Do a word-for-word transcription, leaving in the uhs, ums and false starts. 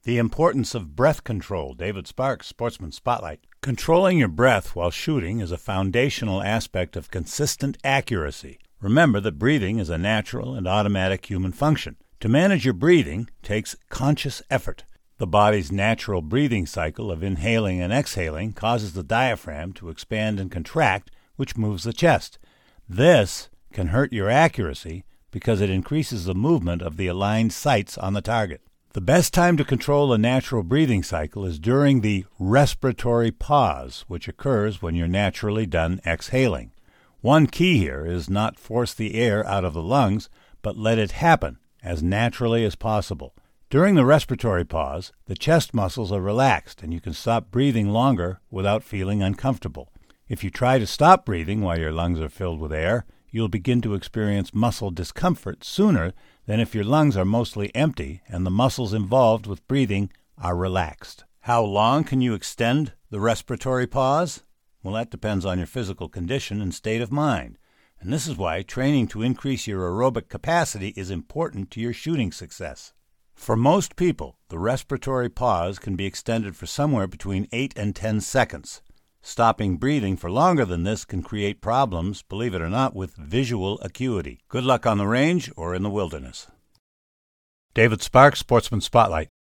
The importance of breath control. David Sparks, Sportsman Spotlight. Controlling your breath while shooting is a foundational aspect of consistent accuracy. Remember that breathing is a natural and automatic human function. To manage your breathing takes conscious effort. The body's natural breathing cycle of inhaling and exhaling causes the diaphragm to expand and contract, which moves the chest. This can hurt your accuracy because it increases the movement of the aligned sights on the target. The best time to control a natural breathing cycle is during the respiratory pause, which occurs when you're naturally done exhaling. One key here is not force the air out of the lungs, but let it happen as naturally as possible. During the respiratory pause, the chest muscles are relaxed and you can stop breathing longer without feeling uncomfortable. If you try to stop breathing while your lungs are filled with air, you'll begin to experience muscle discomfort sooner than if your lungs are mostly empty and the muscles involved with breathing are relaxed. How long can you extend the respiratory pause? Well, that depends on your physical condition and state of mind. And this is why training to increase your aerobic capacity is important to your shooting success. For most people, the respiratory pause can be extended for somewhere between eight and ten seconds. Stopping breathing for longer than this can create problems, believe it or not, with visual acuity. Good luck on the range or in the wilderness. David Sparks, Sportsman Spotlight.